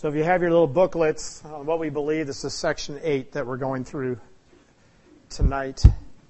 So if you have your little booklets on what we believe, this is section 8 that we're going through tonight.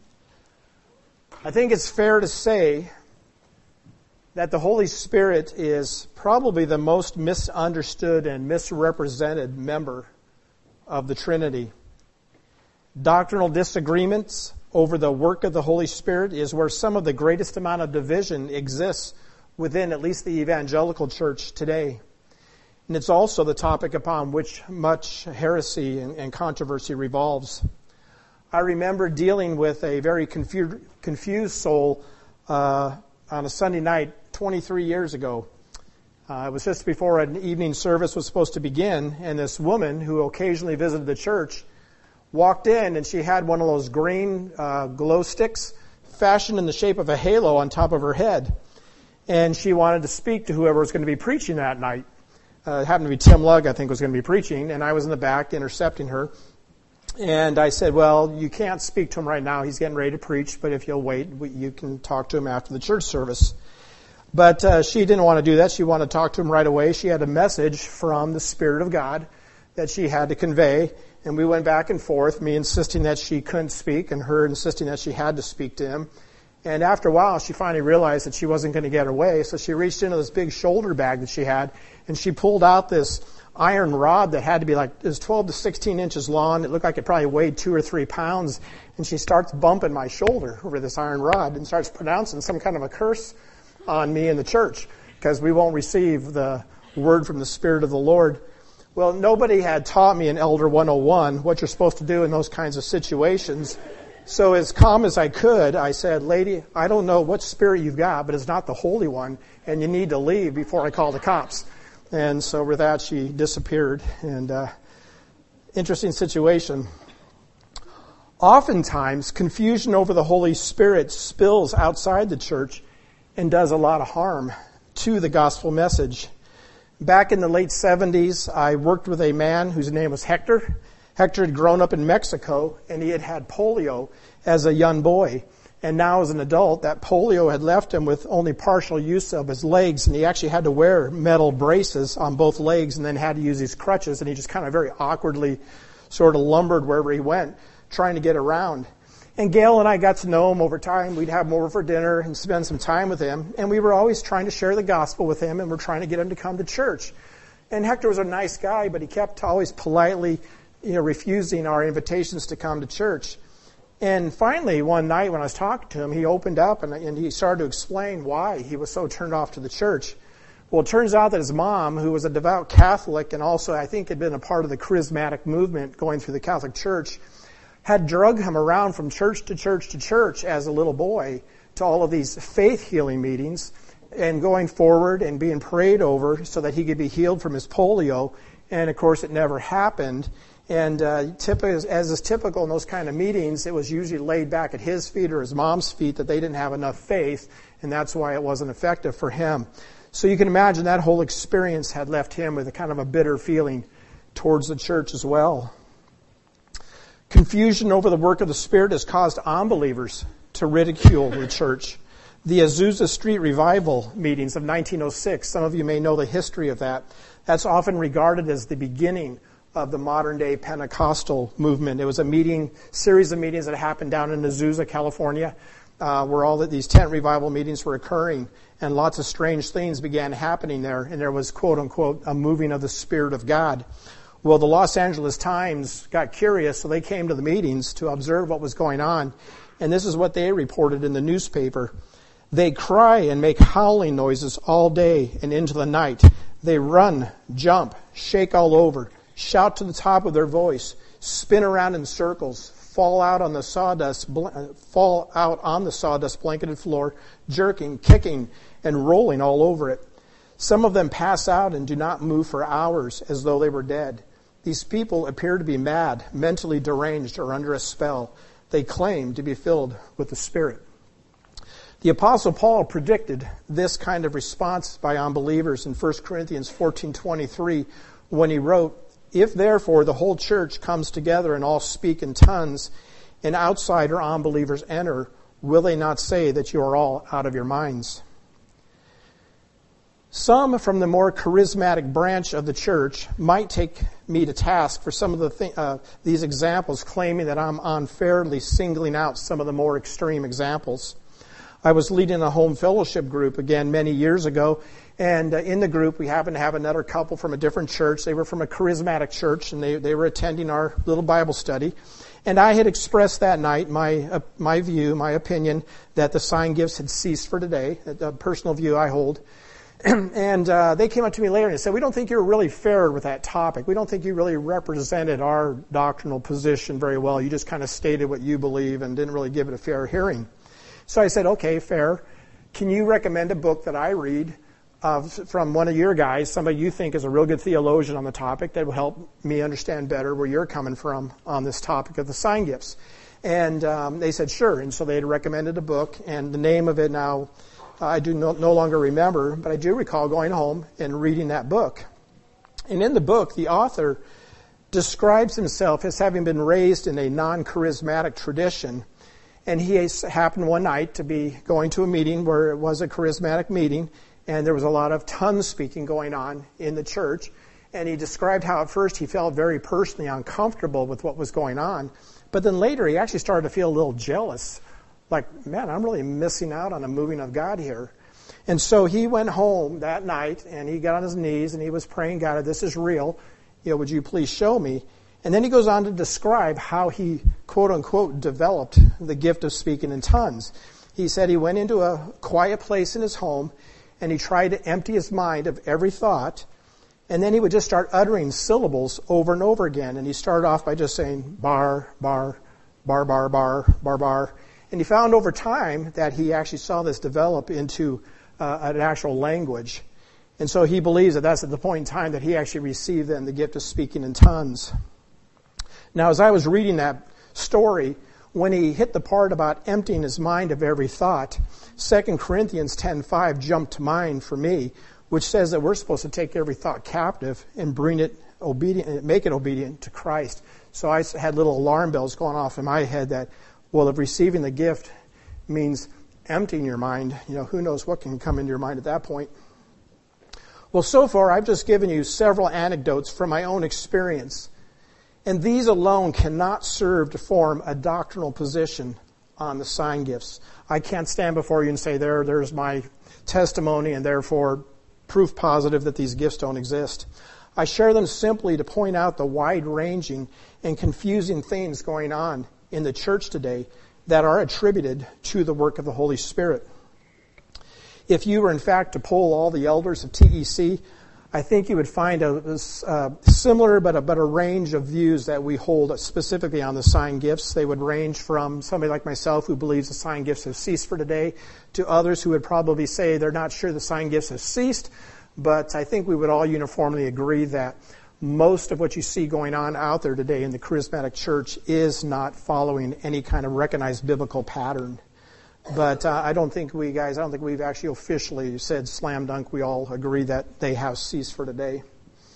I think it's fair to say that the Holy Spirit is probably the most misunderstood and misrepresented member of the Trinity. Doctrinal disagreements over the work of the Holy Spirit is where some of the greatest amount of division exists within at least the evangelical church today. And it's also the topic upon which much heresy and controversy revolves. I remember dealing with a very confused soul on a Sunday night 23 years ago. It was just before an evening service was supposed to begin, and this woman who occasionally visited the church walked in, and she had one of those green glow sticks fashioned in the shape of a halo on top of her head. And she wanted to speak to whoever was going to be preaching that night. It happened to be Tim Lugg, I think, was going to be preaching, and I was in the back intercepting her. And I said, well, you can't speak to him right now. He's getting ready to preach, but if you'll wait, you can talk to him after the church service. But she didn't want to do that. She wanted to talk to him right away. She had a message from the Spirit of God that she had to convey, and we went back and forth, me insisting that she couldn't speak and her insisting that she had to speak to him. And after a while, she finally realized that she wasn't going to get her way, so she reached into this big shoulder bag that she had, and she pulled out this iron rod that had to be it was 12 to 16 inches long. It looked like it probably weighed 2 or 3 pounds, and she starts bumping my shoulder over this iron rod and starts pronouncing some kind of a curse on me in the church because we won't receive the word from the Spirit of the Lord. Well, nobody had taught me in Elder 101 what you're supposed to do in those kinds of situations. So as calm as I could, I said, lady, I don't know what spirit you've got, but it's not the Holy One, and you need to leave before I call the cops. And so with that, she disappeared. And interesting situation. Oftentimes, confusion over the Holy Spirit spills outside the church and does a lot of harm to the gospel message. Back in the late 70s, I worked with a man whose name was Hector. Hector had grown up in Mexico, and he had had polio as a young boy. And now as an adult, that polio had left him with only partial use of his legs, and he actually had to wear metal braces on both legs and then had to use these crutches, and he just kind of very awkwardly sort of lumbered wherever he went, trying to get around. And Gail and I got to know him over time. We'd have him over for dinner and spend some time with him, and we were always trying to share the gospel with him, and we're trying to get him to come to church. And Hector was a nice guy, but he kept always politely refusing our invitations to come to church. And finally, one night when I was talking to him, he opened up and he started to explain why he was so turned off to the church. Well, it turns out that his mom, who was a devout Catholic and also I think had been a part of the charismatic movement going through the Catholic Church, had drugged him around from church to church to church as a little boy to all of these faith healing meetings and going forward and being prayed over so that he could be healed from his polio. And of course, it never happened. And as is typical in those kind of meetings, it was usually laid back at his feet or his mom's feet that they didn't have enough faith, and that's why it wasn't effective for him. So you can imagine that whole experience had left him with a kind of a bitter feeling towards the church as well. Confusion over the work of the Spirit has caused unbelievers to ridicule the church. The Azusa Street Revival meetings of 1906, some of you may know the history of that. That's often regarded as the beginning of the modern-day Pentecostal movement. It was a series of meetings that happened down in Azusa, California, where all these tent revival meetings were occurring, and lots of strange things began happening there, and there was, quote-unquote, a moving of the Spirit of God. Well, the Los Angeles Times got curious, so they came to the meetings to observe what was going on, and this is what they reported in the newspaper. They cry and make howling noises all day and into the night. They run, jump, shake all over, shout to the top of their voice, spin around in circles, fall out on the sawdust blanketed floor, jerking, kicking, and rolling all over it. Some of them pass out and do not move for hours as though they were dead. These people appear to be mad, mentally deranged, or under a spell. They claim to be filled with the Spirit. The Apostle Paul predicted this kind of response by unbelievers in 1 Corinthians 14:23 when he wrote, "If therefore the whole church comes together and all speak in tongues, and outsider unbelievers enter, will they not say that you are all out of your minds?" Some from the more charismatic branch of the church might take me to task for some of these examples, claiming that I'm unfairly singling out some of the more extreme examples. I was leading a home fellowship group again many years ago, and in the group we happened to have another couple from a different church. They were from a charismatic church, and they were attending our little Bible study. And I had expressed that night my view, my opinion, that the sign gifts had ceased for today, a personal view I hold. And they came up to me later and said, we don't think you're really fair with that topic. We don't think you really represented our doctrinal position very well. You just kind of stated what you believe and didn't really give it a fair hearing. So I said, okay, fair. Can you recommend a book that I read from one of your guys, somebody you think is a real good theologian on the topic that will help me understand better where you're coming from on this topic of the sign gifts? And they said, sure. And so they had recommended a book, and the name of it now I do no longer remember, but I do recall going home and reading that book. And in the book, the author describes himself as having been raised in a non-charismatic tradition. And he happened one night to be going to a meeting where it was a charismatic meeting, and there was a lot of tongue speaking going on in the church. And he described how at first he felt very personally uncomfortable with what was going on. But then later he actually started to feel a little jealous. Like, man, I'm really missing out on a moving of God here. And so he went home that night, and he got on his knees, and he was praying, God, if this is real, would you please show me? And then he goes on to describe how he, quote unquote, developed the gift of speaking in tongues. He said he went into a quiet place in his home, and he tried to empty his mind of every thought, and then he would just start uttering syllables over and over again. And he started off by just saying, bar, bar, bar, bar, bar, bar, bar. And he found over time that he actually saw this develop into an actual language. And so he believes that that's at the point in time that he actually received then the gift of speaking in tongues. Now, as I was reading that story, when he hit the part about emptying his mind of every thought, 2 Corinthians 10:5 jumped to mind for me, which says that we're supposed to take every thought captive and bring it obedient, make it obedient to Christ. So I had little alarm bells going off in my head that, well, if receiving the gift means emptying your mind, who knows what can come into your mind at that point. Well, so far, I've just given you several anecdotes from my own experience. And these alone cannot serve to form a doctrinal position on the sign gifts. I can't stand before you and say, there's my testimony, and therefore proof positive that these gifts don't exist. I share them simply to point out the wide-ranging and confusing things going on in the church today that are attributed to the work of the Holy Spirit. If you were, in fact, to poll all the elders of TEC, I think you would find a similar but a range of views that we hold specifically on the sign gifts. They would range from somebody like myself who believes the sign gifts have ceased for today to others who would probably say they're not sure the sign gifts have ceased, but I think we would all uniformly agree that most of what you see going on out there today in the charismatic church is not following any kind of recognized biblical pattern. But I don't think we've actually officially said slam dunk. We all agree that they have ceased for today.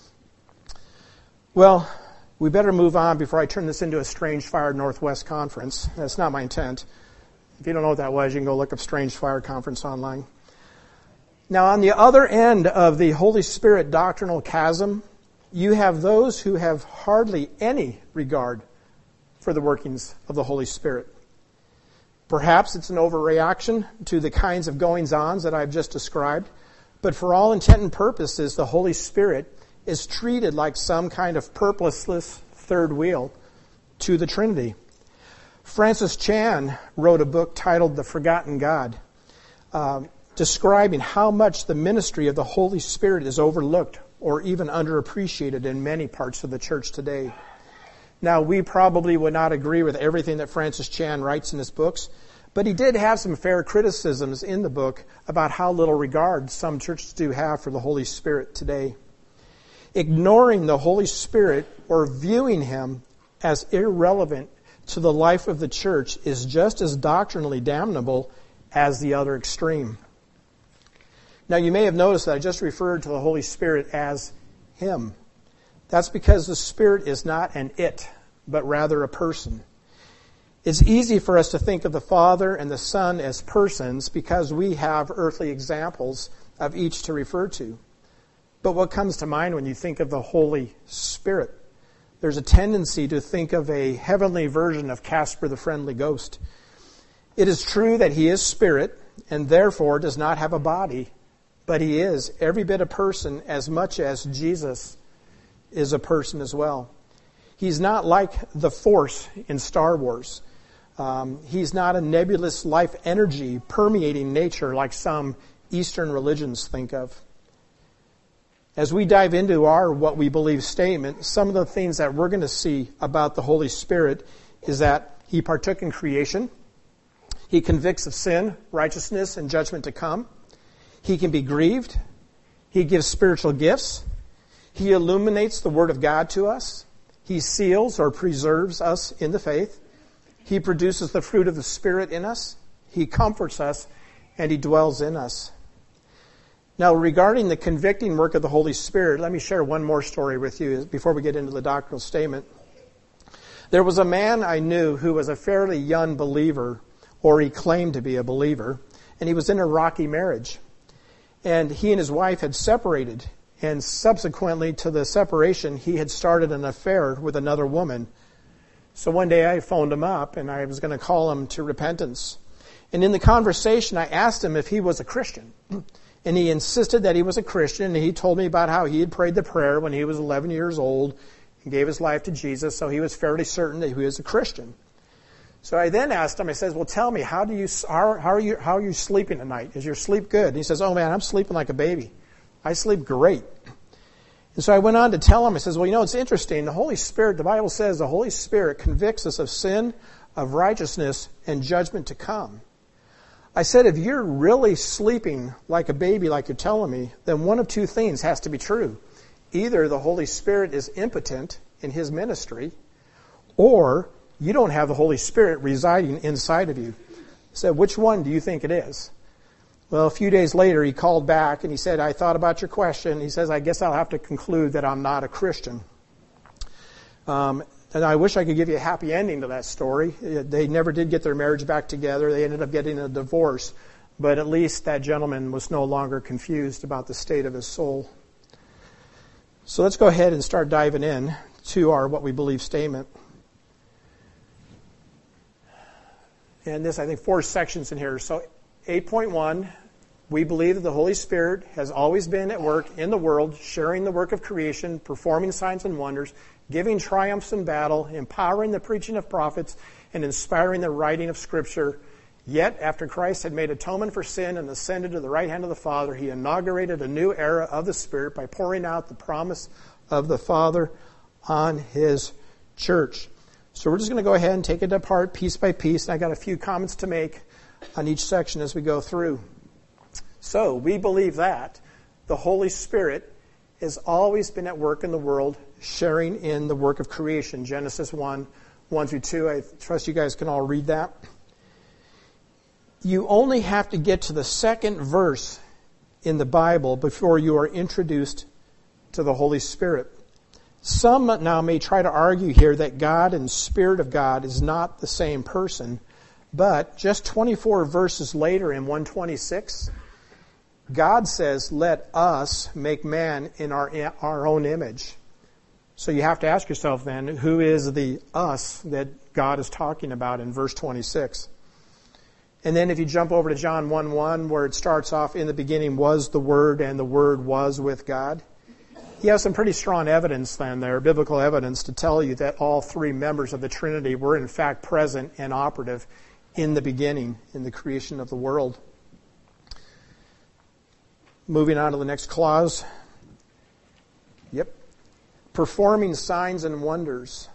Well, we better move on before I turn this into a Strange Fire Northwest conference. That's not my intent. If you don't know what that was, you can go look up Strange Fire Conference online. Now, on the other end of the Holy Spirit doctrinal chasm, you have those who have hardly any regard for the workings of the Holy Spirit. Perhaps it's an overreaction to the kinds of goings-ons that I've just described, but for all intent and purposes, the Holy Spirit is treated like some kind of purposeless third wheel to the Trinity. Francis Chan wrote a book titled The Forgotten God, describing how much the ministry of the Holy Spirit is overlooked or even underappreciated in many parts of the church today. Now, we probably would not agree with everything that Francis Chan writes in his books, but he did have some fair criticisms in the book about how little regard some churches do have for the Holy Spirit today. Ignoring the Holy Spirit or viewing him as irrelevant to the life of the church is just as doctrinally damnable as the other extreme. Now, you may have noticed that I just referred to the Holy Spirit as Him. That's because the Spirit is not an it, but rather a person. It's easy for us to think of the Father and the Son as persons because we have earthly examples of each to refer to. But what comes to mind when you think of the Holy Spirit? There's a tendency to think of a heavenly version of Casper the Friendly Ghost. It is true that he is spirit and therefore does not have a body, but he is every bit a person as much as Jesus is a person as well. He's not like the Force in Star Wars. He's not a nebulous life energy permeating nature like some Eastern religions think of. As we dive into our what we believe statement, some of the things that we're going to see about the Holy Spirit is that he partook in creation. He convicts of sin, righteousness, and judgment to come. He can be grieved. He gives spiritual gifts. He illuminates the Word of God to us. He seals or preserves us in the faith. He produces the fruit of the Spirit in us. He comforts us, and he dwells in us. Now, regarding the convicting work of the Holy Spirit, let me share one more story with you before we get into the doctrinal statement. There was a man I knew who was a fairly young believer, or he claimed to be a believer, and he was in a rocky marriage. And he and his wife had separated, and subsequently to the separation, he had started an affair with another woman. So one day I phoned him up, and I was going to call him to repentance. And in the conversation, I asked him if he was a Christian. And he insisted that he was a Christian, and he told me about how he had prayed the prayer when he was 11 years old and gave his life to Jesus, so he was fairly certain that he was a Christian. So I then asked him, I said, well, tell me, how are you sleeping at night? Is your sleep good? And he says, oh man, I'm sleeping like a baby. I sleep great. And so I went on to tell him, I says, well, it's interesting. The Holy Spirit, the Bible says the Holy Spirit convicts us of sin, of righteousness, and judgment to come. I said, if you're really sleeping like a baby, like you're telling me, then one of two things has to be true. Either the Holy Spirit is impotent in his ministry, or you don't have the Holy Spirit residing inside of you. I said, which one do you think it is? Well, a few days later, he called back and he said, I thought about your question. He says, I guess I'll have to conclude that I'm not a Christian. And I wish I could give you a happy ending to that story. They never did get their marriage back together. They ended up getting a divorce. But at least that gentleman was no longer confused about the state of his soul. So let's go ahead and start diving in to our what we believe statement. And this, I think, 4 sections in here. So 8.1, we believe that the Holy Spirit has always been at work in the world, sharing the work of creation, performing signs and wonders, giving triumphs in battle, empowering the preaching of prophets, and inspiring the writing of Scripture. Yet, after Christ had made atonement for sin and ascended to the right hand of the Father, he inaugurated a new era of the Spirit by pouring out the promise of the Father on his church. So we're just going to go ahead and take it apart piece by piece. And I got a few comments to make on each section as we go through. So we believe that the Holy Spirit has always been at work in the world, sharing in the work of creation. Genesis 1, 1 through 2. I trust you guys can all read that. You only have to get to the second verse in the Bible before you are introduced to the Holy Spirit. Some now may try to argue here that God and Spirit of God is not the same person, but just 24 verses later in 126, God says, let us make man in our own image. So you have to ask yourself then, who is the us that God is talking about in verse 26? And then if you jump over to John 1:1, where it starts off, in the beginning was the Word, and the Word was with God. You have some pretty strong evidence then there, biblical evidence, to tell you that all 3 members of the Trinity were in fact present and operative in the beginning, in the creation of the world. Moving on to the next clause. Yep. Performing signs and wonders.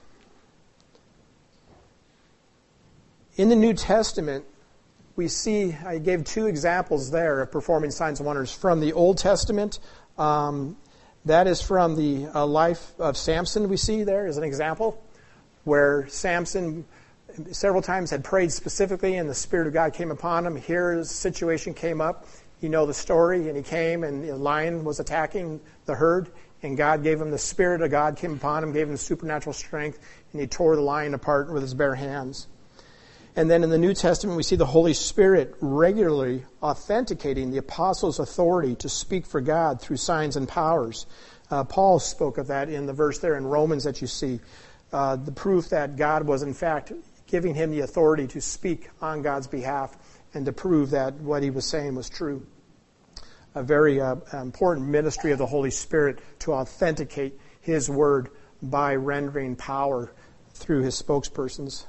In the New Testament, we see, I gave 2 examples there of performing signs and wonders from the Old Testament. That is from the life of Samson we see there as an example, where Samson several times had prayed specifically and the Spirit of God came upon him. Here his situation came up. You know the story, and he came and the lion was attacking the herd, and God gave him, the Spirit of God came upon him, gave him supernatural strength, and he tore the lion apart with his bare hands. And then in the New Testament, we see the Holy Spirit regularly authenticating the apostles' authority to speak for God through signs and powers. Paul spoke of that in the verse there in Romans that you see. The proof that God was, in fact, giving him the authority to speak on God's behalf and to prove that what he was saying was true. A very important ministry of the Holy Spirit to authenticate his word by rendering power through his spokespersons.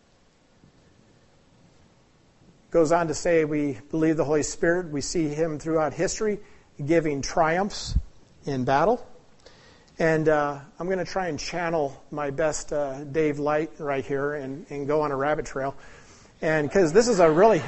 Goes on to say we believe the Holy Spirit. We see him throughout history giving triumphs in battle. And I'm going to try and channel my best Dave Light right here and go on a rabbit trail. And because this is a really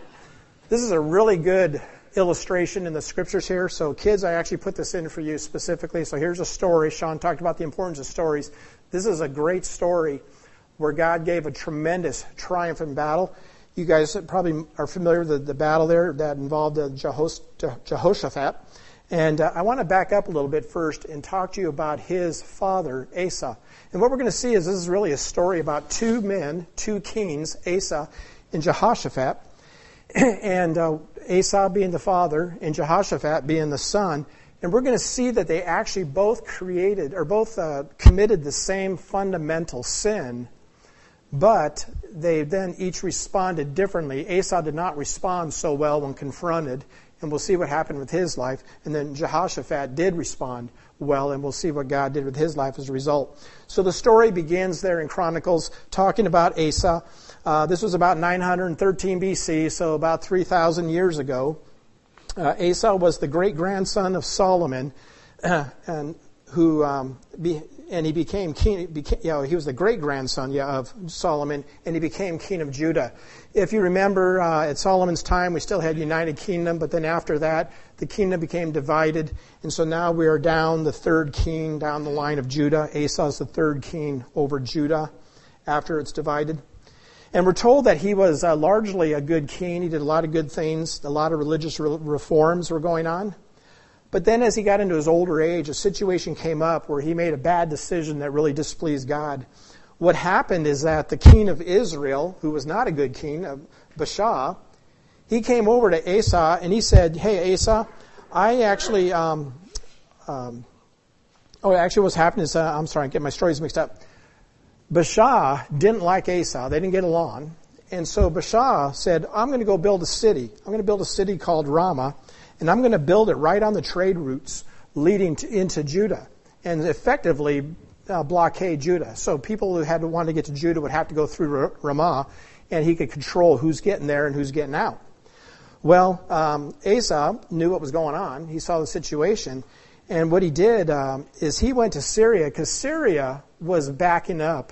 good illustration in the scriptures here. So kids, I actually put this in for you specifically. So here's a story. Sean talked about the importance of stories. This is a great story where God gave a tremendous triumph in battle. You guys probably are familiar with the battle there that involved Jehoshaphat. And I want to back up a little bit first and talk to you about his father, Asa. And what we're going to see is this is really a story about two men, two kings, Asa and Jehoshaphat. And Asa being the father and Jehoshaphat being the son. And we're going to see that they actually both committed the same fundamental sin, but they then each responded differently. Asa did not respond so well when confronted, and we'll see what happened with his life. And then Jehoshaphat did respond well, and we'll see what God did with his life as a result. So the story begins there in Chronicles talking about Asa. This was about 913 BC, so about 3,000 years ago. Asa was the great-grandson of Solomon, and he became king. He was the great-grandson of Solomon, and he became king of Judah. If you remember, at Solomon's time, we still had United Kingdom, but then after that, the kingdom became divided, and so now we are down the third king down the line of Judah. Asa is the third king over Judah after it's divided. And we're told that he was largely a good king. He did a lot of good things. A lot of religious reforms were going on. But then as he got into his older age, a situation came up where he made a bad decision that really displeased God. What happened is that the king of Israel, who was not a good king, Baasha, he came over to Asa and he said, "Hey, Asa, I actually, what's happened is, I'm sorry, I get my stories mixed up. Baasha didn't like Asa. They didn't get along. And so Baasha said, I'm going to go build a city. I'm going to build a city called Ramah, and I'm going to build it right on the trade routes leading into Judah and effectively blockade Judah. So people who had to want to get to Judah would have to go through Ramah, and he could control who's getting there and who's getting out. Well, Asa knew what was going on. He saw the situation. And what he did is he went to Syria because Syria was backing up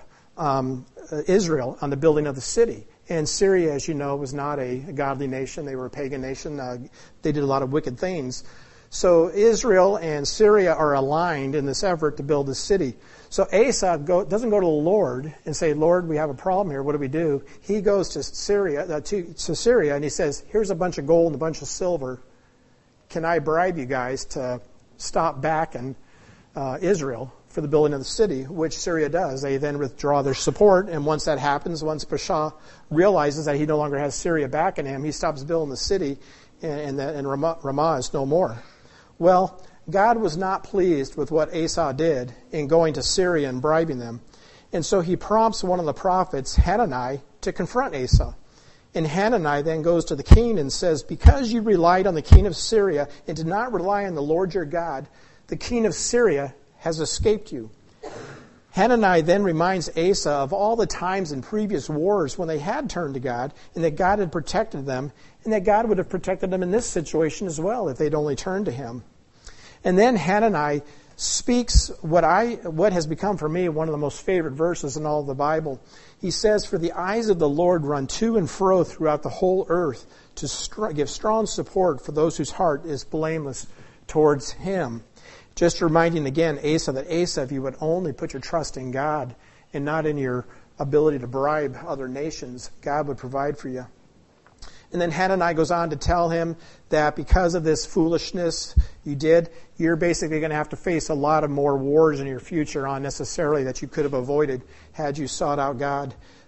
Israel on the building of the city. And Syria, as you know, was not a godly nation. They were a pagan nation. They did a lot of wicked things. So Israel and Syria are aligned in this effort to build the city. So Asa doesn't go to the Lord and say, Lord, we have a problem here. What do we do? He goes to Syria, and he says, here's a bunch of gold and a bunch of silver. Can I bribe you guys to stop backing Israel for the building of the city, which Syria does. They then withdraw their support, and once that happens, once Baasha realizes that he no longer has Syria backing him, he stops building the city, and Ramah is no more. Well, God was not pleased with what Asa did in going to Syria and bribing them, and so he prompts one of the prophets, Hanani, to confront Asa. And Hanani then goes to the king and says, because you relied on the king of Syria and did not rely on the Lord your God, the king of Syria has escaped you. Hanani then reminds Asa of all the times in previous wars when they had turned to God and that God had protected them and that God would have protected them in this situation as well if they'd only turned to him. And then Hanani speaks what has become for me one of the most favorite verses in all of the Bible. He says, for the eyes of the Lord run to and fro throughout the whole earth to give strong support for those whose heart is blameless towards him. Just reminding again Asa, if you would only put your trust in God and not in your ability to bribe other nations, God would provide for you. And then Hanani goes on to tell him that because of this foolishness you're basically going to have to face a lot of more wars in your future unnecessarily that you could have avoided had you sought out God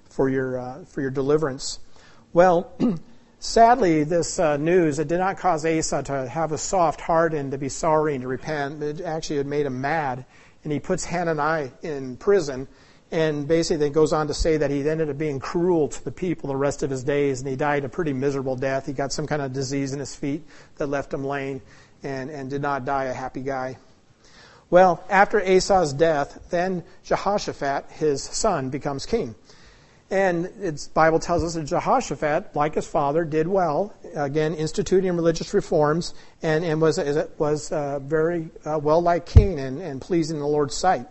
for your deliverance. Well, sadly, this news, it did not cause Asa to have a soft heart and to be sorry and to repent. It actually had made him mad. And he puts Hanani in prison. And basically it goes on to say that he ended up being cruel to the people the rest of his days. And he died a pretty miserable death. He got some kind of disease in his feet that left him lame and did not die a happy guy. Well, after Asa's death, then Jehoshaphat, his son, becomes king. And the Bible tells us that Jehoshaphat, like his father, did well, again, instituting religious reforms, and was very well-liked king and pleasing in the Lord's sight.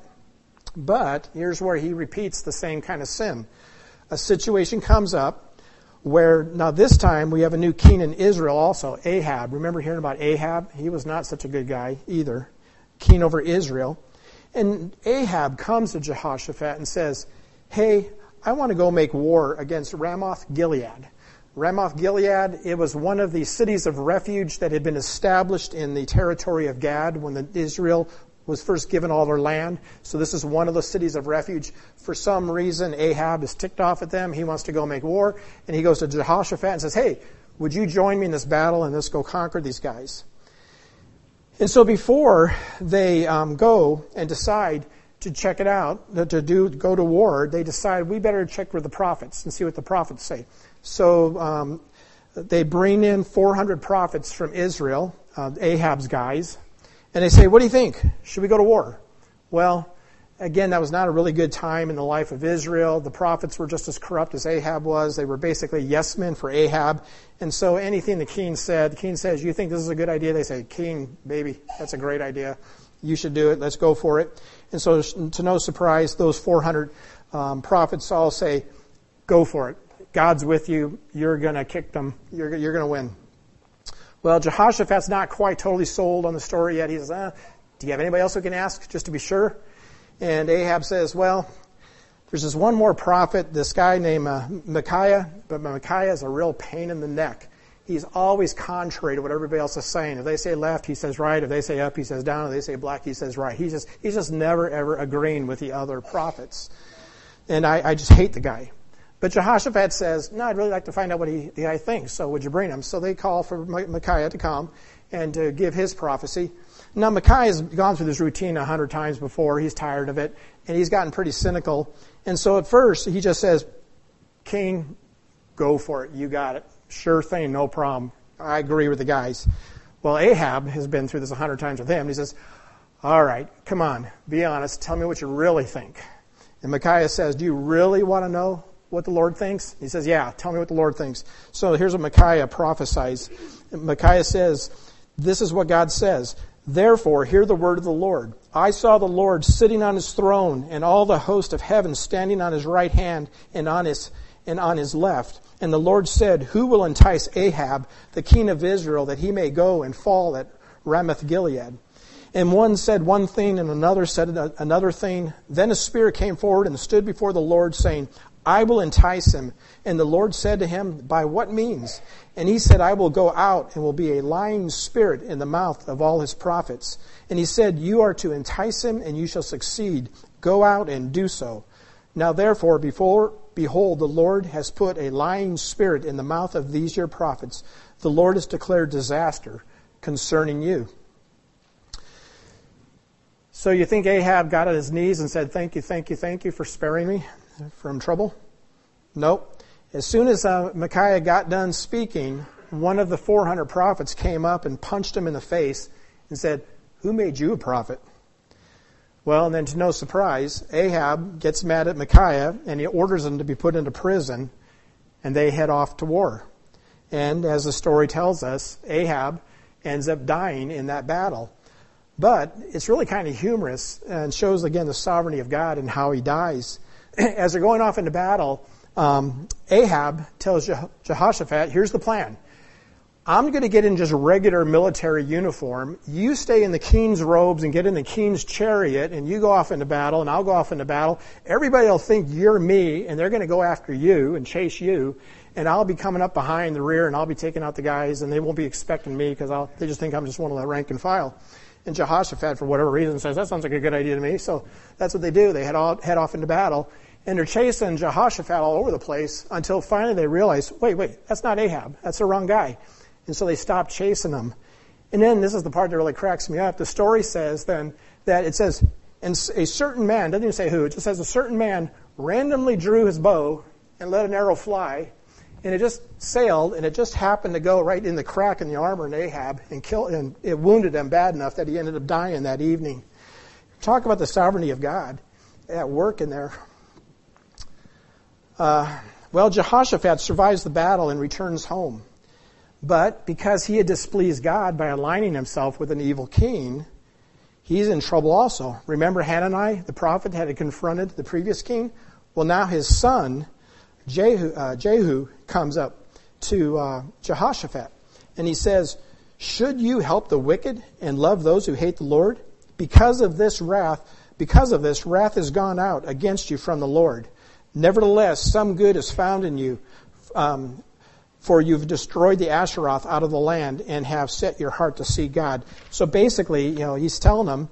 But here's where he repeats the same kind of sin. A situation comes up where, now this time, we have a new king in Israel also, Ahab. Remember hearing about Ahab? He was not such a good guy either. King over Israel. And Ahab comes to Jehoshaphat and says, hey, I want to go make war against Ramoth Gilead. Ramoth Gilead, it was one of the cities of refuge that had been established in the territory of Gad when Israel was first given all their land. So this is one of the cities of refuge. For some reason, Ahab is ticked off at them. He wants to go make war. And he goes to Jehoshaphat and says, hey, would you join me in this battle and let's go conquer these guys? And so before they go and decide to check it out, go to war, they decide we better check with the prophets and see what the prophets say. So they bring in 400 prophets from Israel, Ahab's guys, and they say, what do you think? Should we go to war? Well, again, that was not a really good time in the life of Israel. The prophets were just as corrupt as Ahab was. They were basically yes men for Ahab. And so anything the king says, you think this is a good idea? They say, king, baby, that's a great idea. You should do it. Let's go for it. And so to no surprise, those 400 prophets all say, go for it. God's with you. You're going to kick them. You're going to win. Well, Jehoshaphat's not quite totally sold on the story yet. He says, do you have anybody else who can ask just to be sure? And Ahab says, well, there's this one more prophet, this guy named Micaiah, but Micaiah is a real pain in the neck. He's always contrary to what everybody else is saying. If they say left, he says right. If they say up, he says down. If they say black, he says right. He's just never, ever agreeing with the other prophets. And I just hate the guy. But Jehoshaphat says, no, I'd really like to find out what the guy thinks, so would you bring him? So they call for Micaiah to come and to give his prophecy. Now, Micaiah's gone through this routine 100 times before. He's tired of it, and he's gotten pretty cynical. And so at first, he just says, King, go for it. You got it. Sure thing, no problem. I agree with the guys. Well, Ahab has been through this 100 times with him. He says, all right, come on, be honest. Tell me what you really think. And Micaiah says, do you really want to know what the Lord thinks? He says, yeah, tell me what the Lord thinks. So here's what Micaiah prophesies. Micaiah says, this is what God says. Therefore, hear the word of the Lord. I saw the Lord sitting on his throne, and all the host of heaven standing on his right hand and on his left. And the Lord said, who will entice Ahab, the king of Israel, that he may go and fall at Ramoth Gilead? And one said one thing, and another said another thing. Then a spirit came forward and stood before the Lord, saying, I will entice him. And the Lord said to him, by what means? And he said, I will go out and will be a lying spirit in the mouth of all his prophets. And he said, you are to entice him, and you shall succeed. Go out and do so. Now therefore, behold, the Lord has put a lying spirit in the mouth of these your prophets. The Lord has declared disaster concerning you. So you think Ahab got on his knees and said, thank you for sparing me from trouble? Nope. As soon as Micaiah got done speaking, one of the 400 prophets came up and punched him in the face and said, who made you a prophet? Well, and then to no surprise, Ahab gets mad at Micaiah and he orders him to be put into prison, and they head off to war. And as the story tells us, Ahab ends up dying in that battle. But it's really kind of humorous and shows, again, the sovereignty of God and how he dies. As they're going off into battle, Ahab tells Jehoshaphat, here's the plan. I'm going to get in just regular military uniform. You stay in the king's robes and get in the king's chariot, and you go off into battle, and I'll go off into battle. Everybody will think you're me, and they're going to go after you and chase you, and I'll be coming up behind the rear, and I'll be taking out the guys, and they won't be expecting me because they just think I'm just one of the rank and file. And Jehoshaphat, for whatever reason, says, that sounds like a good idea to me. So that's what they do. They head off into battle. And they're chasing Jehoshaphat all over the place until finally they realize, wait, that's not Ahab. That's the wrong guy. And so they stop chasing him. And then this is the part that really cracks me up. The story says then that it says, and a certain man, doesn't even say who, it just says a certain man randomly drew his bow and let an arrow fly. And it just sailed, and it just happened to go right in the crack in the armor in Ahab and it wounded him bad enough that he ended up dying that evening. Talk about the sovereignty of God at work in there. Well, Jehoshaphat survives the battle and returns home. But because he had displeased God by aligning himself with an evil king, he's in trouble also. Remember Hanani, the prophet, had confronted the previous king? Well, now his son, Jehu comes up to Jehoshaphat, and he says, should you help the wicked and love those who hate the Lord? Because of this, wrath has gone out against you from the Lord. Nevertheless, some good is found in you, for you've destroyed the Asheroth out of the land and have set your heart to see God. So basically, he's telling them,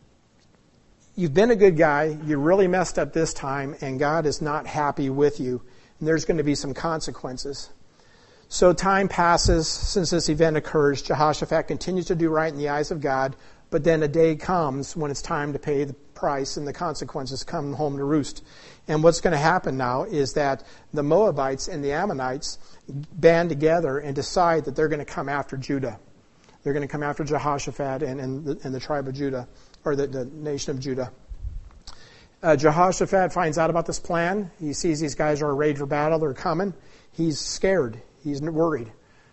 you've been a good guy, you really messed up this time, and God is not happy with you. And there's going to be some consequences. So time passes since this event occurs. Jehoshaphat continues to do right in the eyes of God, but then a day comes when it's time to pay the price and the consequences come home to roost. And what's going to happen now is that the Moabites and the Ammonites band together and decide that they're going to come after Judah. They're going to come after Jehoshaphat and the tribe of Judah, or the nation of Judah. Jehoshaphat finds out about this plan. He sees these guys are arrayed for battle. They're coming. He's scared. He's worried.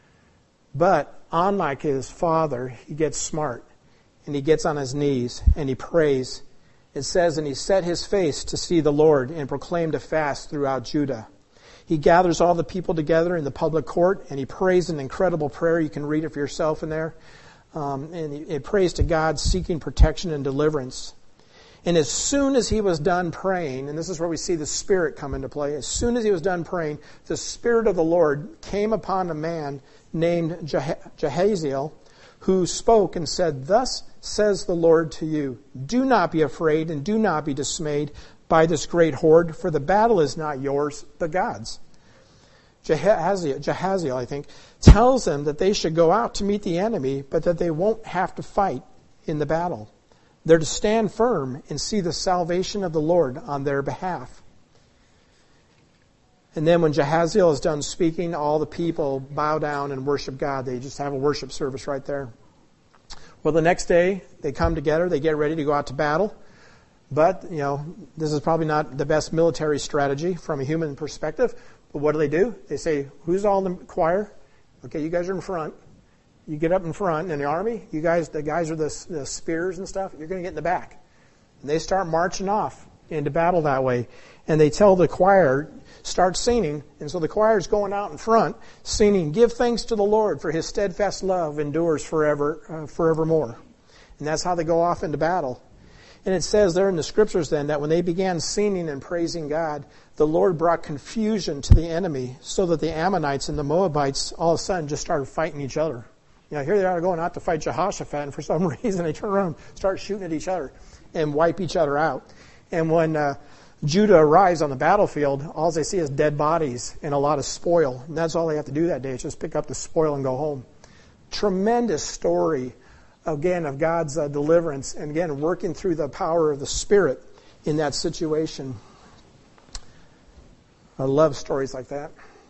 But unlike his father, he gets smart. And he gets on his knees and he prays. It says, and he set his face to see the Lord and proclaimed a fast throughout Judah. He gathers all the people together in the public court and he prays an incredible prayer. You can read it for yourself in there. And he prays to God, seeking protection and deliverance. And as soon as he was done praying, and this is where we see the Spirit come into play, as soon as he was done praying, the Spirit of the Lord came upon a man named Jahaziel, who spoke and said, thus says the Lord to you, do not be afraid and do not be dismayed by this great horde, for the battle is not yours, but God's. Jahaziel, I think, tells them that they should go out to meet the enemy, but that they won't have to fight in the battle. They're to stand firm and see the salvation of the Lord on their behalf. And then when Jahaziel is done speaking, all the people bow down and worship God. They just have a worship service right there. Well, the next day, they come together. They get ready to go out to battle. But, this is probably not the best military strategy from a human perspective. But what do? They say, who's all in the choir? Okay, you guys are in front. You get up in front. In the army, the guys are the spears and stuff. You're going to get in the back. And they start marching off into battle that way. And they tell the choir, start singing. And so the choir's going out in front, singing, give thanks to the Lord, for his steadfast love endures forevermore. And that's how they go off into battle. And it says there in the scriptures then that when they began singing and praising God, the Lord brought confusion to the enemy, so that the Ammonites and the Moabites all of a sudden just started fighting each other. Here they are going out to fight Jehoshaphat, and for some reason they turn around and start shooting at each other and wipe each other out. And when Judah arrives on the battlefield, all they see is dead bodies and a lot of spoil. And that's all they have to do that day, is just pick up the spoil and go home. Tremendous story, again, of God's deliverance, and again, working through the power of the Spirit in that situation. I love stories like that.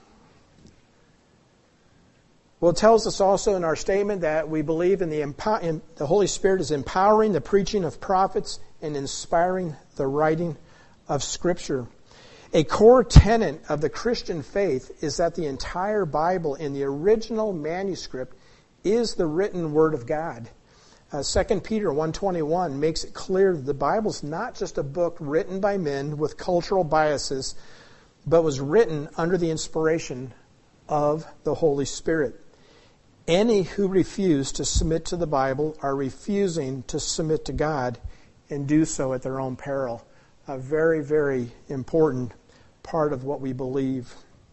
Well, it tells us also in our statement that we believe in the Holy Spirit is empowering the preaching of prophets and inspiring the writing of Scripture. A core tenet of the Christian faith is that the entire Bible in the original manuscript is the written Word of God. 2 Peter 1:21 makes it clear that the Bible's not just a book written by men with cultural biases, but was written under the inspiration of the Holy Spirit. Any who refuse to submit to the Bible are refusing to submit to God, and do so at their own peril. A very, very important part of what we believe.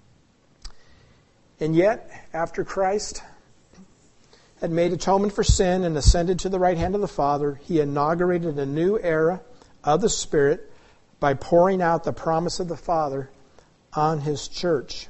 And yet, after Christ had made atonement for sin and ascended to the right hand of the Father, he inaugurated a new era of the Spirit by pouring out the promise of the Father on His church.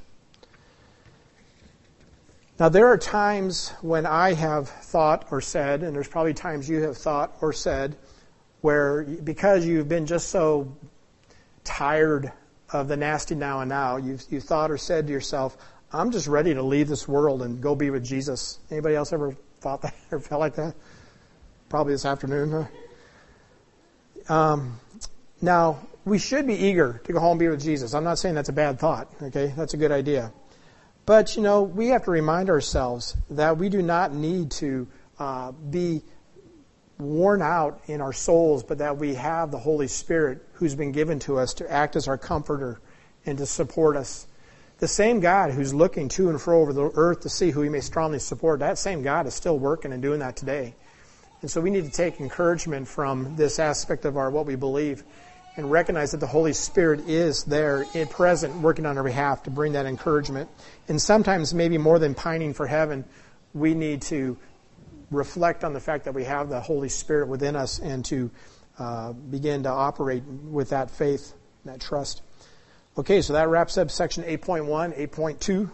Now, there are times when I have thought or said, and there's probably times you have thought or said, where because you've been just so tired of the nasty now and now, you've thought or said to yourself, I'm just ready to leave this world and go be with Jesus. Anybody else ever thought that or felt like that? Probably this afternoon, huh? Now, we should be eager to go home and be with Jesus. I'm not saying that's a bad thought, okay? That's a good idea. But, we have to remind ourselves that we do not need to be worn out in our souls, but that we have the Holy Spirit who's been given to us to act as our comforter and to support us. The same God who's looking to and fro over the earth to see who He may strongly support, that same God is still working and doing that today. And so we need to take encouragement from this aspect of what we believe and recognize that the Holy Spirit is there, present, working on our behalf to bring that encouragement. And sometimes, maybe more than pining for heaven, we need to reflect on the fact that we have the Holy Spirit within us and to begin to operate with that faith, that trust. Okay, so that wraps up section 8.1, 8.2.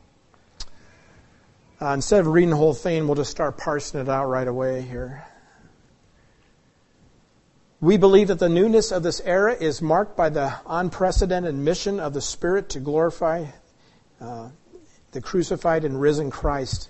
Instead of reading the whole thing, we'll just start parsing it out right away here. We believe that the newness of this era is marked by the unprecedented mission of the Spirit to glorify the crucified and risen Christ.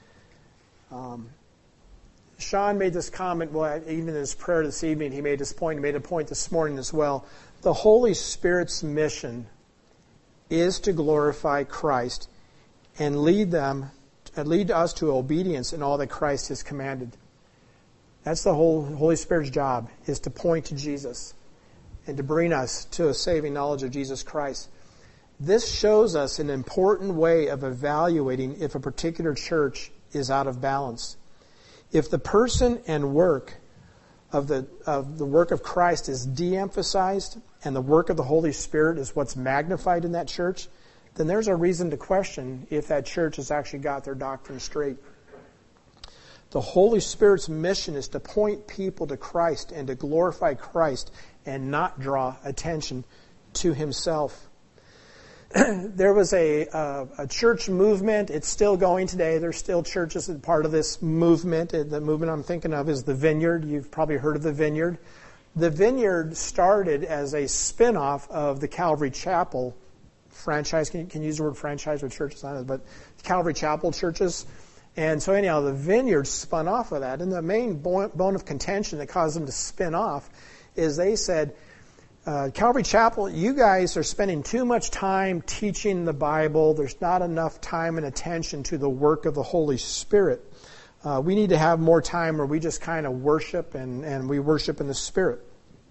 Sean made this comment, even in his prayer this evening, he made a point this morning as well. The Holy Spirit's mission is to glorify Christ and lead us to obedience in all that Christ has commanded. That's the whole Holy Spirit's job, is to point to Jesus and to bring us to a saving knowledge of Jesus Christ. This shows us an important way of evaluating if a particular church is out of balance. If the person and work of the work of Christ is de-emphasized and the work of the Holy Spirit is what's magnified in that church, then there's a reason to question if that church has actually got their doctrine straight. The Holy Spirit's mission is to point people to Christ and to glorify Christ and not draw attention to Himself. There was a church movement. It's still going today. There's still churches that are part of this movement. The movement I'm thinking of is the Vineyard. You've probably heard of the Vineyard. The Vineyard started as a spin-off of the Calvary Chapel franchise. Can you use the word franchise with churches on it? But Calvary Chapel churches. And so anyhow, the Vineyard spun off of that. And the main bone of contention that caused them to spin off is they said, Calvary Chapel, you guys are spending too much time teaching the Bible. There's not enough time and attention to the work of the Holy Spirit. We need to have more time where we just kind of worship and we worship in the Spirit.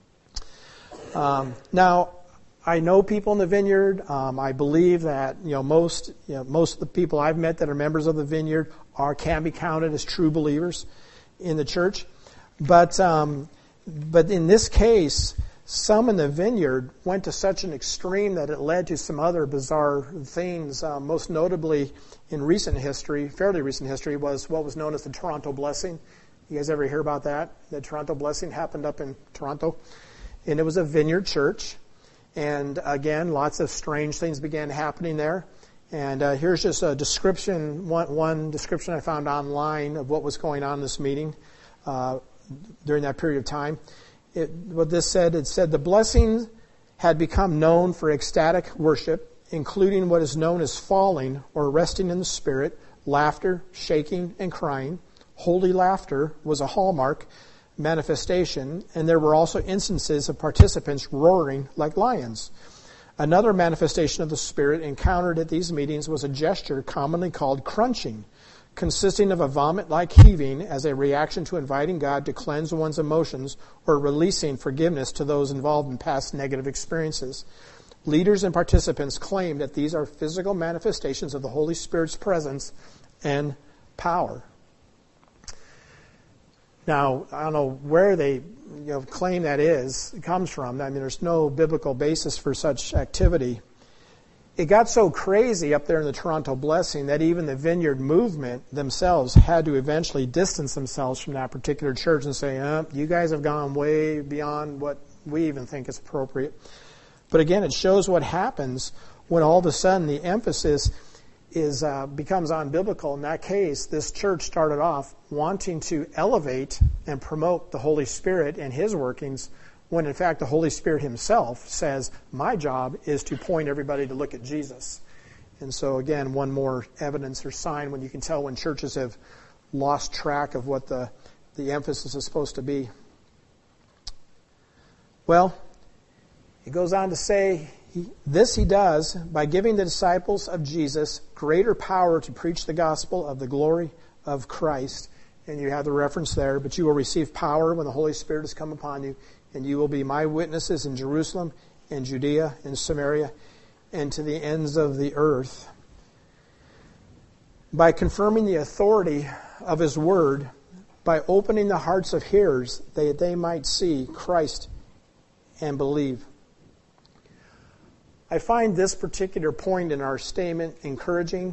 Now, I know people in the Vineyard. I believe that most of the people I've met that are members of the Vineyard can be counted as true believers in the church. But in this case, some in the Vineyard went to such an extreme that it led to some other bizarre things. Most notably in recent history, fairly recent history, was what was known as the Toronto Blessing. You guys ever hear about that? The Toronto Blessing happened up in Toronto. And it was a Vineyard church. And again, lots of strange things began happening there. And here's just a description, one description I found online of what was going on in this meeting during that period of time. What this said, it said the blessing had become known for ecstatic worship, including what is known as falling or resting in the Spirit, laughter, shaking, and crying. Holy laughter was a hallmark manifestation, and there were also instances of participants roaring like lions. Another manifestation of the Spirit encountered at these meetings was a gesture commonly called crunching, consisting of a vomit-like heaving as a reaction to inviting God to cleanse one's emotions or releasing forgiveness to those involved in past negative experiences. Leaders and participants claim that these are physical manifestations of the Holy Spirit's presence and power. Now, I don't know where they claim that comes from. I mean, there's no biblical basis for such activity. It got so crazy up there in the Toronto Blessing that even the Vineyard movement themselves had to eventually distance themselves from that particular church and say, you guys have gone way beyond what we even think is appropriate. But again, it shows what happens when all of a sudden the emphasis becomes unbiblical. In that case, this church started off wanting to elevate and promote the Holy Spirit and His workings, when in fact the Holy Spirit Himself says, my job is to point everybody to look at Jesus. And so again, one more evidence or sign when you can tell when churches have lost track of what the emphasis is supposed to be. Well, it goes on to say, this He does by giving the disciples of Jesus greater power to preach the gospel of the glory of Christ. And you have the reference there, but you will receive power when the Holy Spirit has come upon you, and you will be my witnesses in Jerusalem and Judea and Samaria and to the ends of the earth. By confirming the authority of His word, by opening the hearts of hearers, they might see Christ and believe. I find this particular point in our statement encouraging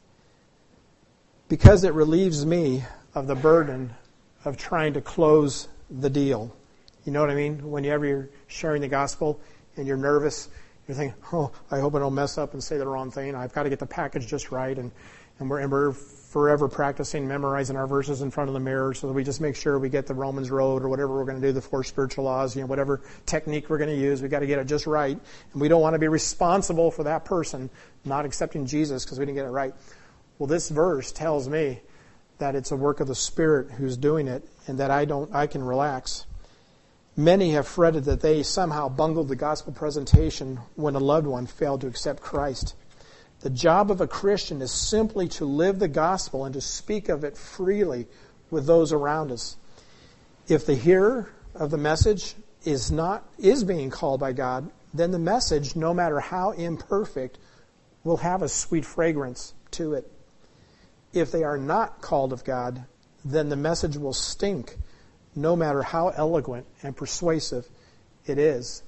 because it relieves me of the burden of trying to close the deal. You know what I mean? Whenever you're sharing the gospel and you're nervous, you're thinking, oh, I hope I don't mess up and say the wrong thing. I've got to get the package just right. And we're forever practicing memorizing our verses in front of the mirror so that we just make sure we get the Romans road or whatever we're going to do, the 4 spiritual laws, whatever technique we're going to use, we've got to get it just right. And we don't want to be responsible for that person not accepting Jesus because we didn't get it right. Well, this verse tells me that it's a work of the Spirit who's doing it and that I can relax. Many have fretted that they somehow bungled the gospel presentation when a loved one failed to accept Christ. The job of a Christian is simply to live the gospel and to speak of it freely with those around us. If the hearer of the message is being called by God, then the message, no matter how imperfect, will have a sweet fragrance to it. If they are not called of God, then the message will stink, no matter how eloquent and persuasive it is.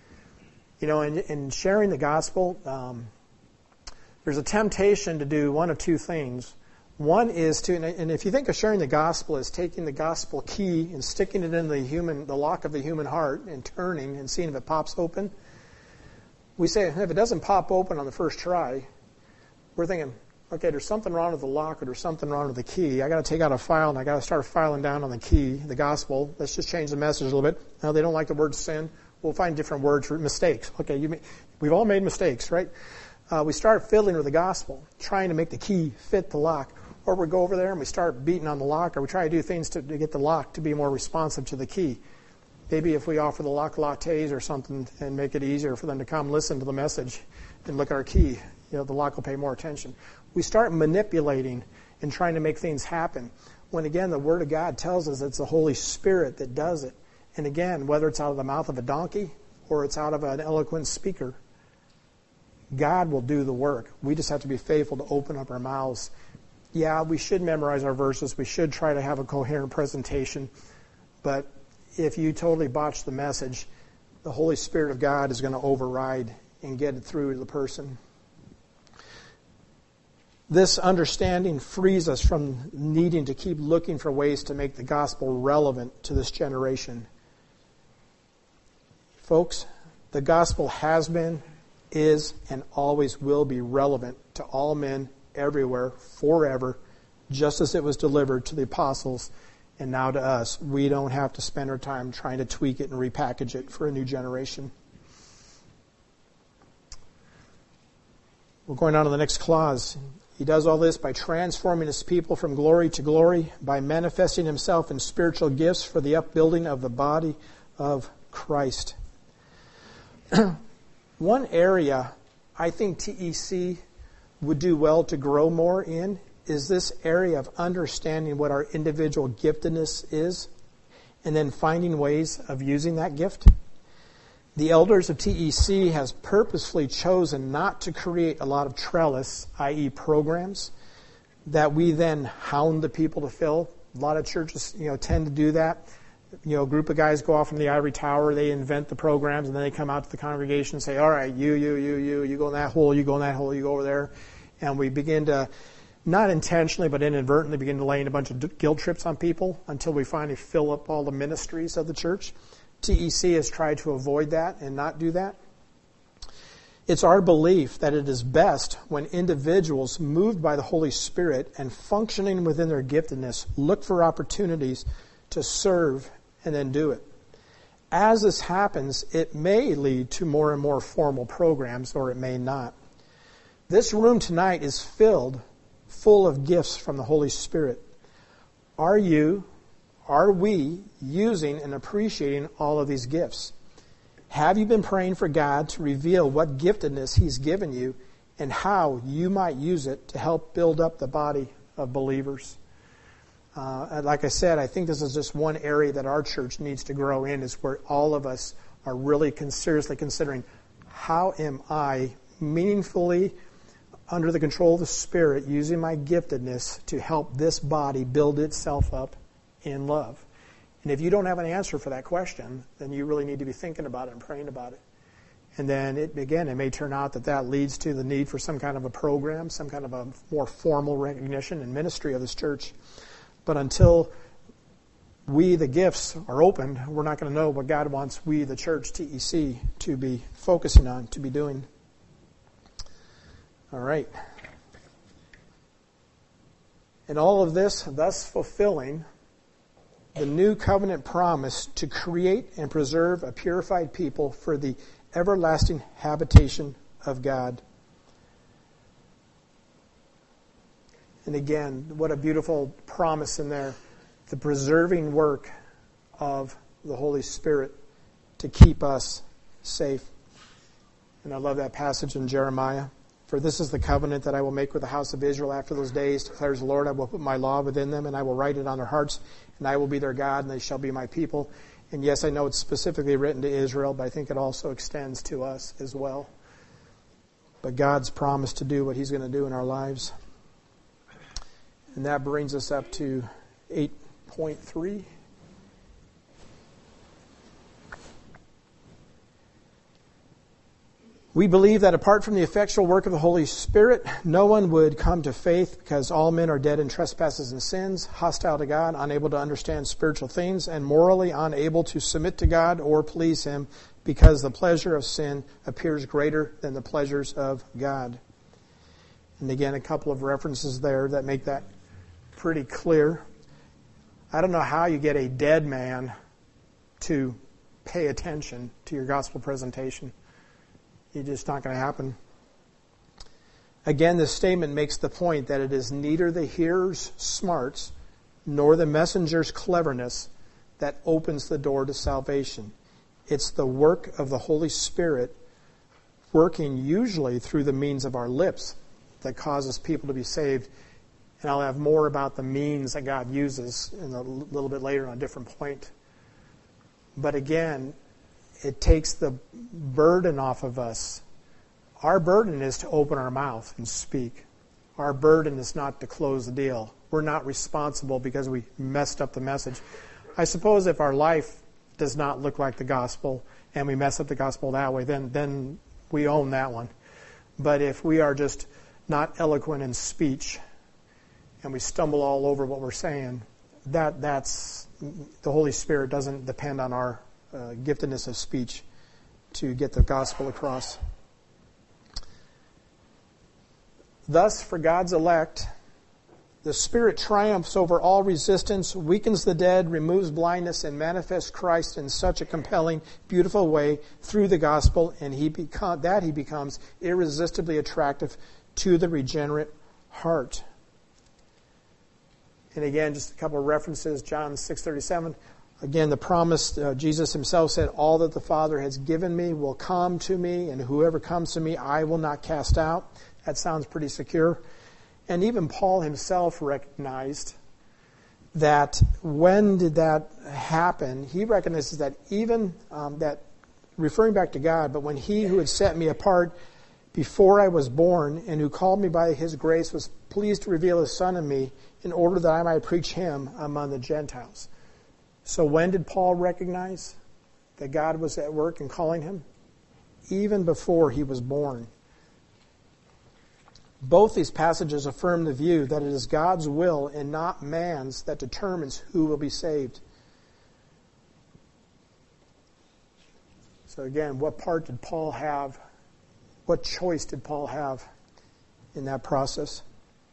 In sharing the gospel, there's a temptation to do one of two things. One is and if you think of sharing the gospel as taking the gospel key and sticking it in the lock of the human heart and turning and seeing if it pops open, we say if it doesn't pop open on the first try, we're thinking, okay, there's something wrong with the lock or there's something wrong with the key. I got to take out a file and I got to start filing down on the key, the gospel. Let's just change the message a little bit. Now they don't like the word sin. We'll find different words for mistakes. Okay, we've all made mistakes, right? We start fiddling with the gospel, trying to make the key fit the lock. Or we go over there and we start beating on the lock, or we try to do things to get the lock to be more responsive to the key. Maybe if we offer the lock lattes or something and make it easier for them to come listen to the message and look at our key, the lock will pay more attention. We start manipulating and trying to make things happen. When again, the Word of God tells us it's the Holy Spirit that does it. And again, whether it's out of the mouth of a donkey or it's out of an eloquent speaker, God will do the work. We just have to be faithful to open up our mouths. Yeah, we should memorize our verses. We should try to have a coherent presentation. But if you totally botch the message, the Holy Spirit of God is going to override and get it through to the person. This understanding frees us from needing to keep looking for ways to make the gospel relevant to this generation. Folks, the gospel has been, is, and always will be relevant to all men everywhere, forever, just as it was delivered to the apostles and now to us. We don't have to spend our time trying to tweak it and repackage it for a new generation. We're going on to the next clause. He does all this by transforming His people from glory to glory, by manifesting Himself in spiritual gifts for the upbuilding of the body of Christ. One area I think TEC would do well to grow more in is this area of understanding what our individual giftedness is and then finding ways of using that gift. The elders of TEC has purposefully chosen not to create a lot of trellis, i.e. programs, that we then hound the people to fill. A lot of churches, tend to do that. A group of guys go off from the ivory tower, they invent the programs, and then they come out to the congregation and say, all right, you go in that hole, you go in that hole, you go over there. And we begin to, not intentionally, but inadvertently begin to lay in a bunch of guilt trips on people until we finally fill up all the ministries of the church. TEC has tried to avoid that and not do that. It's our belief that it is best when individuals moved by the Holy Spirit and functioning within their giftedness look for opportunities to serve and then do it. As this happens, it may lead to more and more formal programs, or it may not. This room tonight is full of gifts from the Holy Spirit. Are we using and appreciating all of these gifts? Have you been praying for God to reveal what giftedness He's given you and how you might use it to help build up the body of believers? Like I said, I think this is just one area that our church needs to grow in, is where all of us are really seriously considering, how am I meaningfully, under the control of the Spirit, using my giftedness to help this body build itself up in love? And if you don't have an answer for that question, then you really need to be thinking about it and praying about it. And then, it may turn out that leads to the need for some kind of a program, some kind of a more formal recognition and ministry of this church. But until we, the gifts, are opened, we're not going to know what God wants we, the church, TEC, to be focusing on, to be doing. All right. And all of this, thus fulfilling the new covenant promise to create and preserve a purified people for the everlasting habitation of God. And again, what a beautiful promise in there. The preserving work of the Holy Spirit to keep us safe. And I love that passage in Jeremiah. For this is the covenant that I will make with the house of Israel after those days, declares the Lord. I will put my law within them, and I will write it on their hearts, and I will be their God, and they shall be my people. And yes, I know it's specifically written to Israel, but I think it also extends to us as well. But God's promised to do what He's going to do in our lives. And that brings us up to 8.3. We believe that apart from the effectual work of the Holy Spirit, no one would come to faith, because all men are dead in trespasses and sins, hostile to God, unable to understand spiritual things, and morally unable to submit to God or please Him, because the pleasure of sin appears greater than the pleasures of God. And again, a couple of references there that make that pretty clear. I don't know how you get a dead man to pay attention to your gospel presentation. It's just not going to happen. Again, this statement makes the point that it is neither the hearer's smarts nor the messenger's cleverness that opens the door to salvation. It's the work of the Holy Spirit working usually through the means of our lips that causes people to be saved. And I'll have more about the means that God uses in a little bit later on a different point. But again, it takes the burden off of us. Our burden is to open our mouth and speak. Our burden is not to close the deal. We're not responsible because we messed up the message. I suppose if our life does not look like the gospel and we mess up the gospel that way, then we own that one. But if we are just not eloquent in speech and we stumble all over what we're saying, that's the Holy Spirit doesn't depend on our giftedness of speech to get the gospel across. Thus, for God's elect, the Spirit triumphs over all resistance, weakens the dead, removes blindness, and manifests Christ in such a compelling, beautiful way through the gospel, and he becomes irresistibly attractive to the regenerate heart. And again, just a couple of references, John 6:37. Again, the promise, Jesus Himself said, all that the Father has given me will come to me, and whoever comes to me I will not cast out. That sounds pretty secure. And even Paul himself recognized that when did that happen? He recognizes that even that, referring back to God, but when He who had set me apart before I was born and who called me by His grace was pleased to reveal His Son in me in order that I might preach Him among the Gentiles. So when did Paul recognize that God was at work in calling him? Even before he was born. Both these passages affirm the view that it is God's will and not man's that determines who will be saved. So again, what part did Paul have? What choice did Paul have in that process?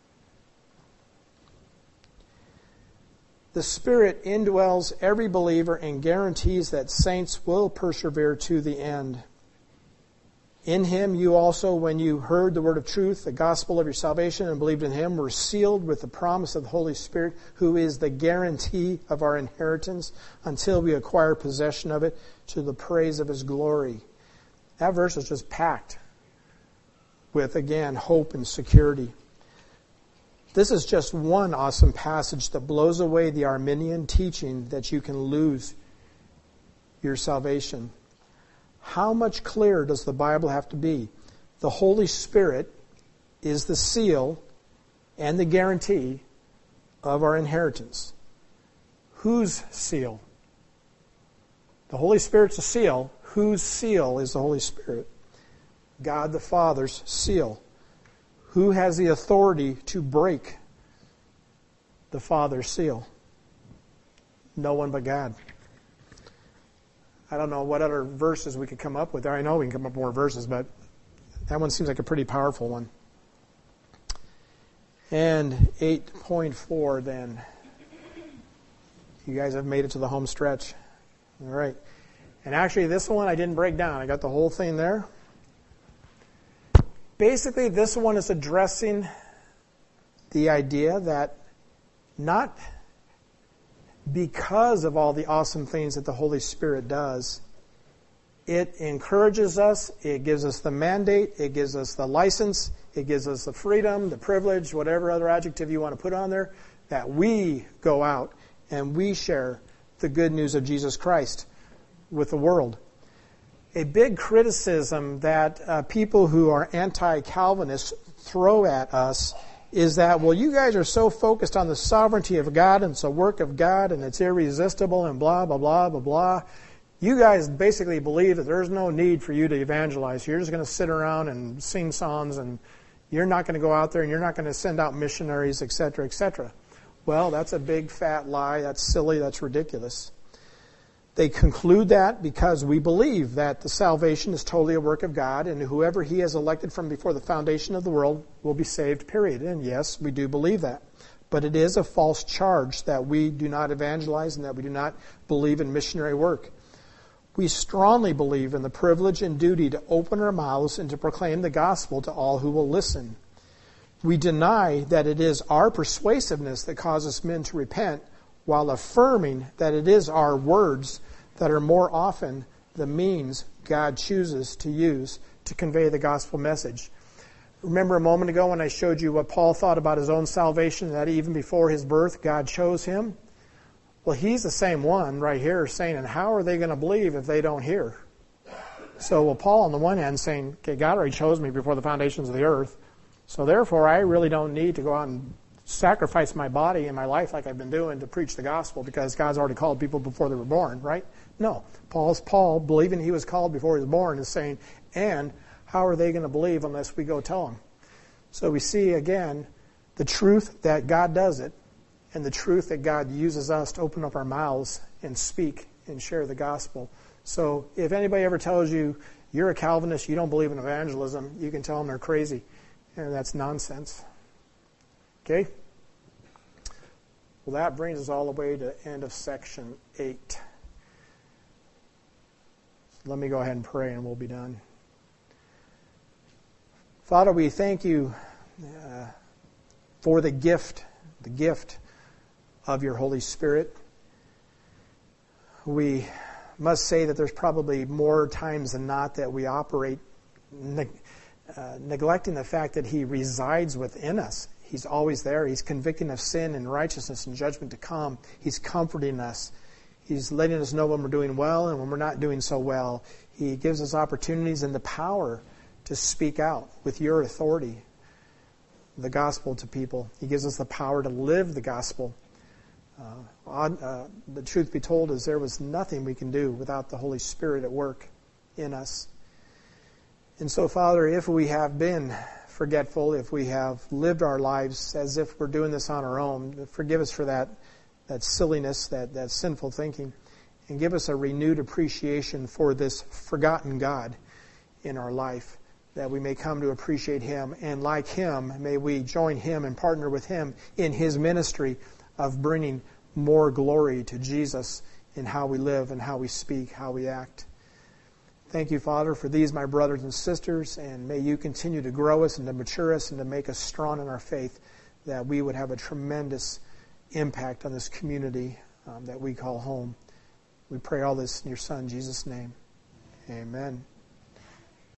The Spirit indwells every believer and guarantees that saints will persevere to the end. In Him you also, when you heard the word of truth, the gospel of your salvation, and believed in Him, were sealed with the promise of the Holy Spirit, who is the guarantee of our inheritance until we acquire possession of it to the praise of His glory. That verse is just packed with, again, hope and security. This is just one awesome passage that blows away the Arminian teaching that you can lose your salvation. How much clearer does the Bible have to be? The Holy Spirit is the seal and the guarantee of our inheritance. Whose seal? The Holy Spirit's a seal. Whose seal is the Holy Spirit? God the Father's seal. Who has the authority to break the Father's seal? No one but God. I don't know what other verses we could come up with there. I know we can come up with more verses, but that one seems like a pretty powerful one. And 8.4 then. You guys have made it to the home stretch. All right. And actually this one I didn't break down. I got the whole thing there. Basically, this one is addressing the idea that not because of all the awesome things that the Holy Spirit does, it encourages us, it gives us the mandate, it gives us the license, it gives us the freedom, the privilege, whatever other adjective you want to put on there, that we go out and we share the good news of Jesus Christ with the world. A big criticism that people who are anti-Calvinists throw at us is that, well, you guys are so focused on the sovereignty of God and it's a work of God and it's irresistible and blah, blah, blah, blah, blah. You guys basically believe that there's no need for you to evangelize. You're just going to sit around and sing songs and you're not going to go out there and you're not going to send out missionaries, etc., etc. Well, that's a big fat lie. That's silly. That's ridiculous. They conclude that because we believe that the salvation is totally a work of God and whoever He has elected from before the foundation of the world will be saved, period. And yes, we do believe that. But it is a false charge that we do not evangelize and that we do not believe in missionary work. We strongly believe in the privilege and duty to open our mouths and to proclaim the gospel to all who will listen. We deny that it is our persuasiveness that causes men to repent, while affirming that it is our words that are more often the means God chooses to use to convey the gospel message. Remember a moment ago when I showed you what Paul thought about his own salvation, that even before his birth, God chose him? Well, he's the same one right here saying, and how are they going to believe if they don't hear? So, well, Paul on the one hand saying, okay, God already chose me before the foundations of the earth, so therefore I really don't need to go out and sacrifice my body and my life like I've been doing to preach the gospel because God's already called people before they were born, right? No. Paul, believing he was called before he was born, is saying, and how are they going to believe unless we go tell them? So we see, again, the truth that God does it and the truth that God uses us to open up our mouths and speak and share the gospel. So if anybody ever tells you you're a Calvinist, you don't believe in evangelism, you can tell them they're crazy. And that's nonsense. Okay? Well, that brings us all the way to the end of section 8. So let me go ahead and pray and we'll be done. Father, we thank you for the gift of your Holy Spirit. We must say that there's probably more times than not that we operate neglecting the fact that He resides within us. He's always there. He's convicting of sin and righteousness and judgment to come. He's comforting us. He's letting us know when we're doing well and when we're not doing so well. He gives us opportunities and the power to speak out with your authority the gospel to people. He gives us the power to live the gospel. The truth be told is there was nothing we can do without the Holy Spirit at work in us. And so, Father, if we have been forgetful, if we have lived our lives as if we're doing this on our own, forgive us for that silliness, that sinful thinking. and give us a renewed appreciation for this forgotten God in our life, that we may come to appreciate Him, and like Him, may we join Him and partner with Him in His ministry of bringing more glory to Jesus in how we live and how we speak, how we act. Thank you, Father, for these, my brothers and sisters, and may you continue to grow us and to mature us and to make us strong in our faith, that we would have a tremendous impact on this community that we call home. We pray all this in your Son, Jesus' name. Amen.